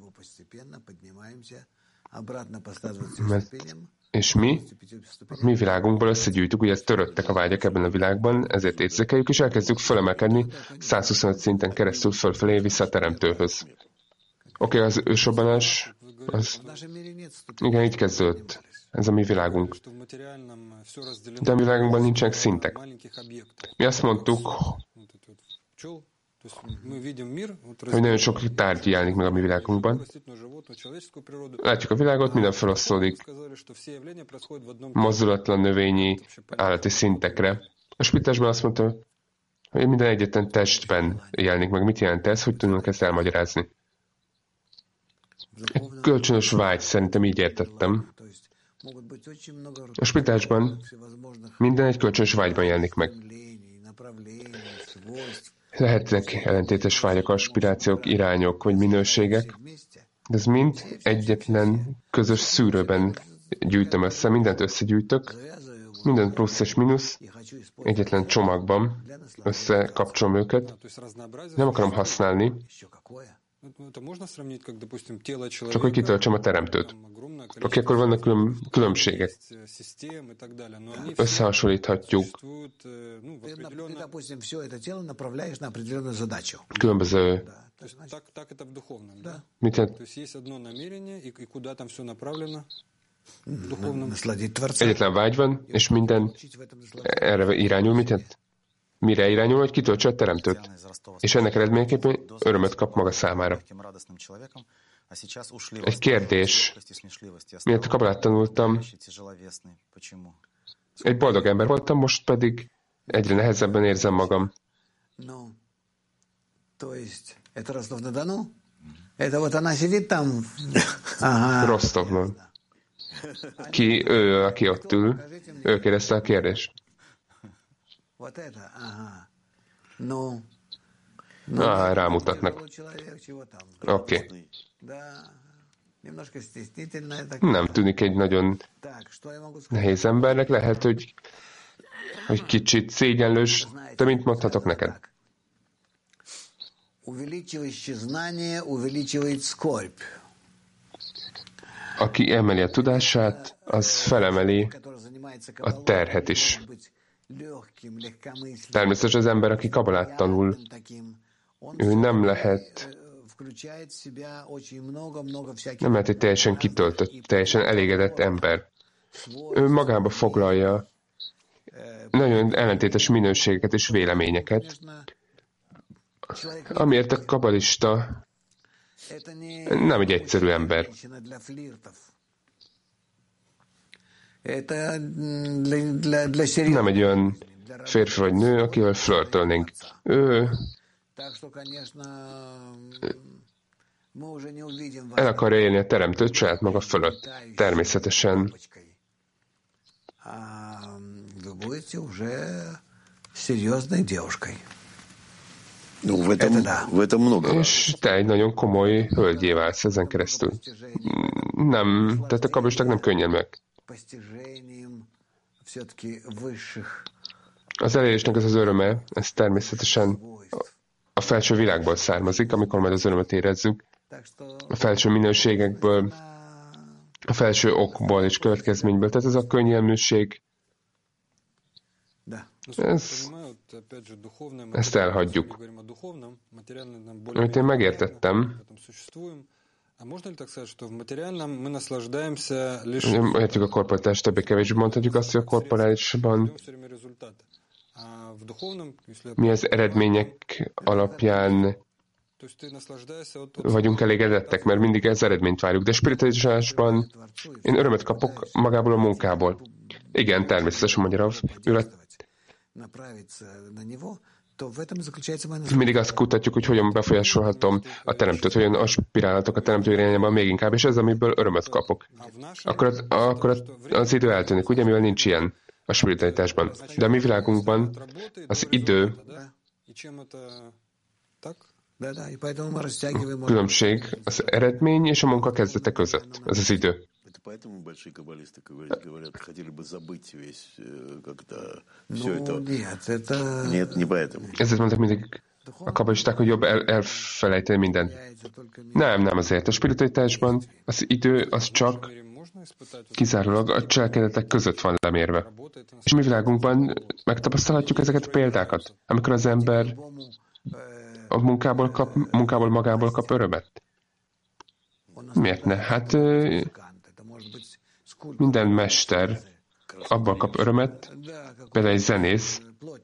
Mert, és mi, mi világunkból összegyűjtük, ugye ezt töröttek a vágyak ebben a világban, ezért érzékeljük, és elkezdjük fölemelkedni száz huszonöt szinten keresztül fölfelé vissza a teremtőhöz. Oké, okay, az ősrobbanás, az igen, így kezdődött. Ez a mi világunk. De a mi világunkban nincsenek szintek. Mi azt mondtuk, hogy nagyon sok tárgy jelenik meg a mi világunkban. Látjuk a világot, minden felosztódik mozdulatlan növényi állati szintekre. A spiritásban azt mondta, hogy minden egyetlen testben jelenik meg. Mit jelent ez? Hogy tudunk ezt elmagyarázni? Egy kölcsönös vágy, szerintem így értettem. A spiritásban minden egy kölcsönös vágyban jelenik meg. Lehetnek ellentétes vágyak, aspirációk, irányok vagy minőségek, de ez mind egyetlen közös szűrőben gyűjtöm össze, mindent összegyűjtök, minden plusz és mínusz egyetlen csomagban összekapcsolom őket. Nem akarom használni, csak hogy kitöltsem a teremtőt. Oké, okay, akkor vannak külön, különbségek. Összehasonlíthatjuk különböző... Mit jelent? Egyetlen vágy van, és minden erre irányul, mit? Mire irányul, hogy kitöltse a teremtőt. És ennek eredményeképpen örömet kap maga számára. Egy kérdés. Miért kabalát tanultam, egy boldog ember voltam, most pedig egyre nehezebben érzem magam. Rostovban. Ki ő, aki ott ül? Ő kérdezte a kérdést. Ah, rámutatnak. Oké. Okay. Nem tűnik egy nagyon nehéz embernek. Lehet, hogy, hogy kicsit szégyenlős, de mint mondhatok neked? Aki emeli a tudását, az felemeli a terhet is. Természetesen az ember, aki kabalát tanul, ő nem lehet nem lehet egy teljesen kitöltött, teljesen elégedett ember. Ő magába foglalja nagyon ellentétes minőségeket és véleményeket, amiért a kabalista nem egy egyszerű ember. Nem egy olyan férfi vagy nő, akivel flörtölnénk. Ő el akarja élni a teremtőt saját maga fölött. Természetesen. És te egy nagyon komoly hölgyé válsz ezen keresztül. Nem, tehát a kabalisták nem könnyen meg. Az elérésnek ez az öröme, ez természetesen a felső világból származik, amikor majd az örömet érezzük, a felső minőségekből, a felső okból és következményből. Tehát ez a könnyelműség, ez, ezt elhagyjuk. Amit én megértettem, értjük a korporális többé-kevésbé, mondhatjuk azt, hogy a korporálisban mi az eredmények alapján vagyunk elégedettek, mert mindig ez eredményt várjuk. De spiritualitásban én örömet kapok magából a munkából. Igen, természetesen magyarul. Mindig azt kutatjuk, hogy hogyan befolyásolhatom a teremtőt, hogyan aspirálhatok a teremtő irányában még inkább, és ez, amiből örömet kapok. Akkor az, akkor az idő eltűnik, ugye, mivel nincs ilyen a spiritualitásban. De a mi világunkban az idő különbség az eredmény és a munka kezdete között. Ez az idő. Ezért mondták mindig a kabalisták, hogy jobb el, elfelejteni mindent. Nem, nem azért. A spiritualitásban az idő az csak kizárólag a cselekedetek között van lemérve. És mi világunkban megtapasztalhatjuk ezeket a példákat, amikor az ember a munkából, kap, munkából magából kap örömet. Miért ne? Hát minden mester abból kap örömet, például egy zenész,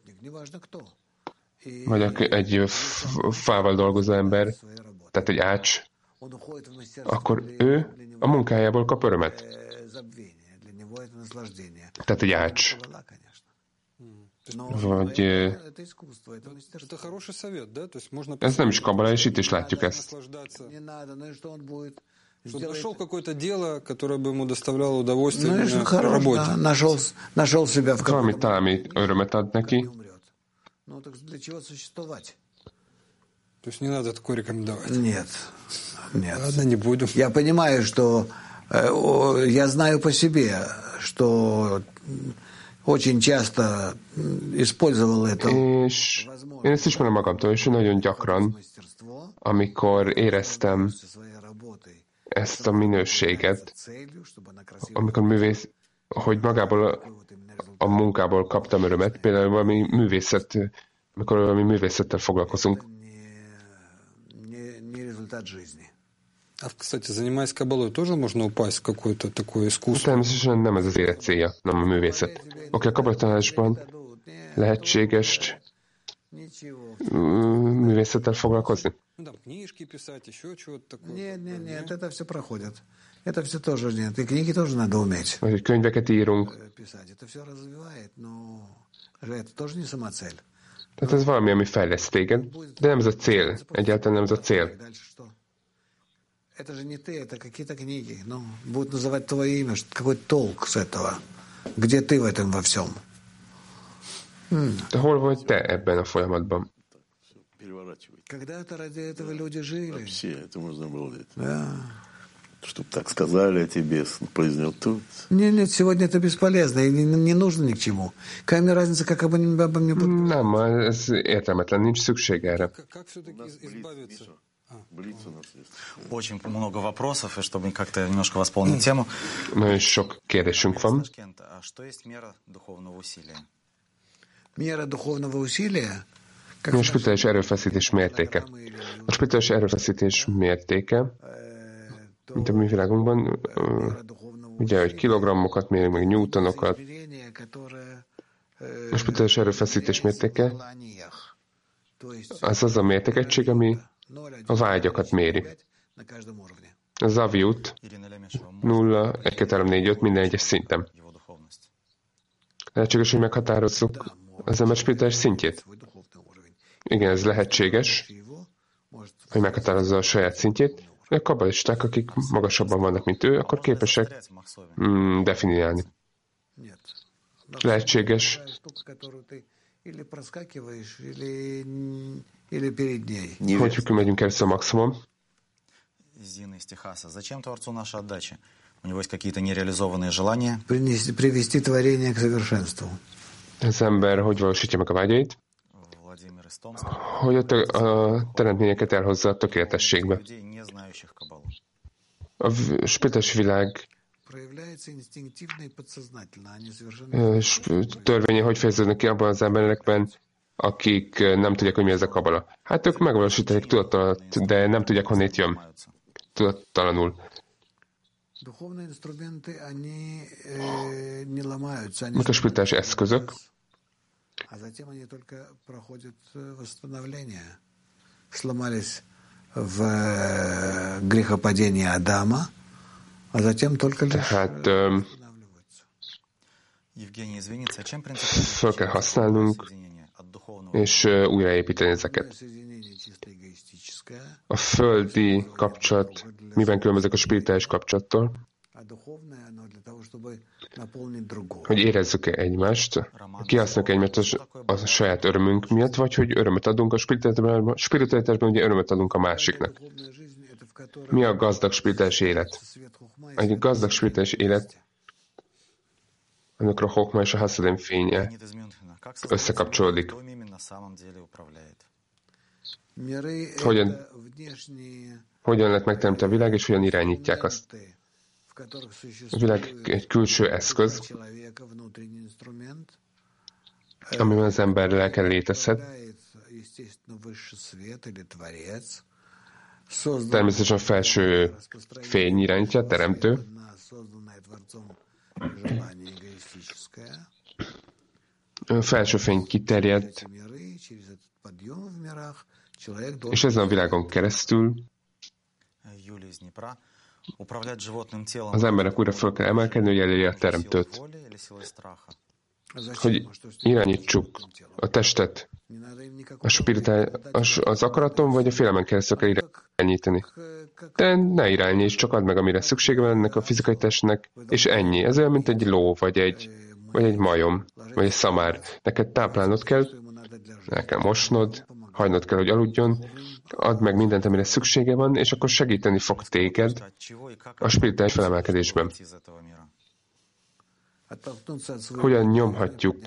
vagy egy fával dolgozó ember, tehát egy ács, akkor ő a munkájából kap örömet. Tehát egy ács. Vagy ez nem is kabala, és itt is látjuk ezt. Valami talán örömet ad neki. Нет, нет. Ладно, не будем. Я понимаю, что я знаю по себе, что очень часто использовал это. És én ezt ismerem magamtól, és nagyon gyakran, amikor éreztem ezt a minőséget, amikor művész, hogy magából a, a munkából kaptam örömet, például valami művészet, amikor valami művészettel foglalkozunk. Természetesen nem ez az élet célja, nem a művészet. Oké, a kabbalattanásban lehetséges művészettel foglalkozni? Vagy hogy könyveket írunk. Tehát ez valami, ami fejleszt téged, de nem ez a cél. Egyáltalán nem ez a cél. Это же не ты, это какие-то книги. Ну, будут называть твое имя, какой толк с этого? Где ты в этом во всем? De hol vagy te ebben a folyamatban? Когда-то ради этого люди жили. Вообще, это можно было делать. Да. Чтоб так сказали о тебе, произнес тут. Нет, нет, сегодня это бесполезно и не, не нужно ни к чему. Какая мне разница, как обо мне, обо мне будут? Nem, ez értelmetlen, nincs szükség erre. Очень много вопросов, и чтобы как-то немножко восполнить тему. Nagyon sok kérdésünk van. Что есть мера духовного усилия? Мера духовного усилия? A spirituális erőfeszítés mértéke. A spirituális erőfeszítés mértéke, mint a mi világunkban, ugye, hogy kilogrammokat mérünk, meg newtonokat. A spirituális erőfeszítés mértéke az az a mértékegység, ami a vágyakat méri. A Zaviut nulla, egy, kettő, három, négy, öt minden egyes szinten. Lehetséges, hogy meghatározzuk az ember spirituális szintjét. Igen, ez lehetséges, hogy meghatározza a saját szintjét. A kabbalisták, akik magasabban vannak, mint ő, akkor képesek mm, definiálni. Lehetséges, hogy megyünk először a maximum. Зачем Творцу наша отдача? У него есть какие-то нереализованные желания. Привести творение к совершенству. Az ember hogy valósítja meg a vágyait? Hogy a, a teremtményeket elhozza a tökéletességbe. A spirituális világ törvénye hogy fejeződnek ki abban az emberekben, akik nem tudják, hogy mi ez a kabala. Hát ők megvalósítják tudattalat, de nem tudják, honnét jön. Tudattalanul. Mik a spirituális eszközök? А затем они только проходят восстановление. Сломались в грехопадении Адама, а затем только лишь восстанавливаются. Föl kell használnunk, és újraépíteni ezeket. A földi kapcsolat miben különbözik a spirituális kapcsolattól? Hogy érezzük-e egymást, kihasználjuk egymást a, a saját örömünk miatt, vagy hogy örömet adunk a spiritualitásban, spiritualitásban ugye örömet adunk a másiknak. Mi a gazdag spirituális élet? Egy gazdag spirituális élet, amikor a hokma és a haszadén fénye összekapcsolódik. Hogyan, hogyan lett megteremtve a világ, és hogyan irányítják azt? A világ egy külső eszköz, amiben az ember lelke létezhet. Természetesen a felső fény irányítja, a teremtő. A felső fény kiterjedt, és ezen a világon keresztül az embernek újra fel kell emelkedni, hogy elérje a teremtőt. Hogy irányítsuk a testet a spiritál, az akaraton, vagy a félelmen keresztül kell irányítani. De ne irányíts, csak add meg, amire szüksége van ennek a fizikai testnek, és ennyi. Ez olyan, mint egy ló, vagy egy, vagy egy majom, vagy egy szamár. Neked táplálnod kell, el kell mosnod, hagynod kell, hogy aludjon, add meg mindent, amire szüksége van, és akkor segíteni fog téged a spirituális felemelkedésben. Hogyan nyomhatjuk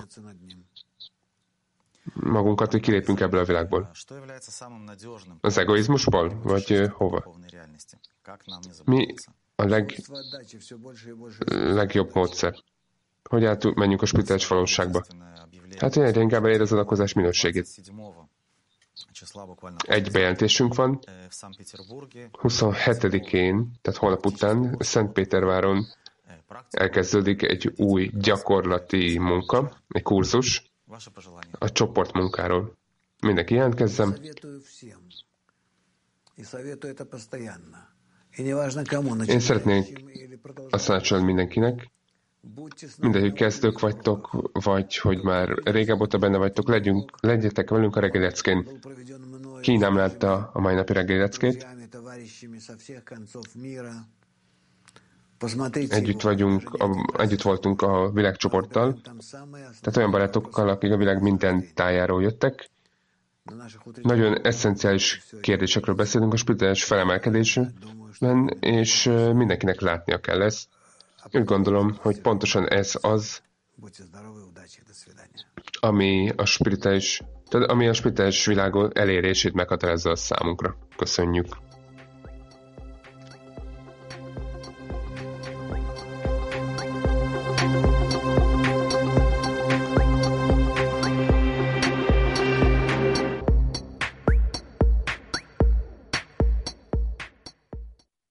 magunkat, hogy kilépünk ebből a világból? Az egoizmusból? Vagy hova? Mi a leg, legjobb módszer? Hogy átmenjünk a spirituális valóságba? Hát, hogy egyre inkább elér az adakozás minőségét. Egy bejelentésünk van. huszonhetedikén, tehát holnap után Szentpéterváron elkezdődik egy új gyakorlati munka, egy kurzus a csoportmunkáról. Mindenki jelentkezzem. Én szeretnék azt tanácsolni mindenkinek, mindegy, hogy kezdők vagytok, vagy hogy már régebb óta benne vagytok, legyünk, legyetek velünk a reggeli leckén. Ki nem látta a mai napi reggeli leckét? Együtt vagyunk, a, együtt voltunk a világcsoporttal, tehát olyan barátokkal, akik a világ minden tájáról jöttek. Nagyon eszenciális kérdésekről beszélünk a spirituális felemelkedésben, és mindenkinek látnia kell ezt. Úgy gondolom, hogy pontosan ez az, ami a spirituális, ami a spirituális világ elérését meghatározza a számunkra. Köszönjük!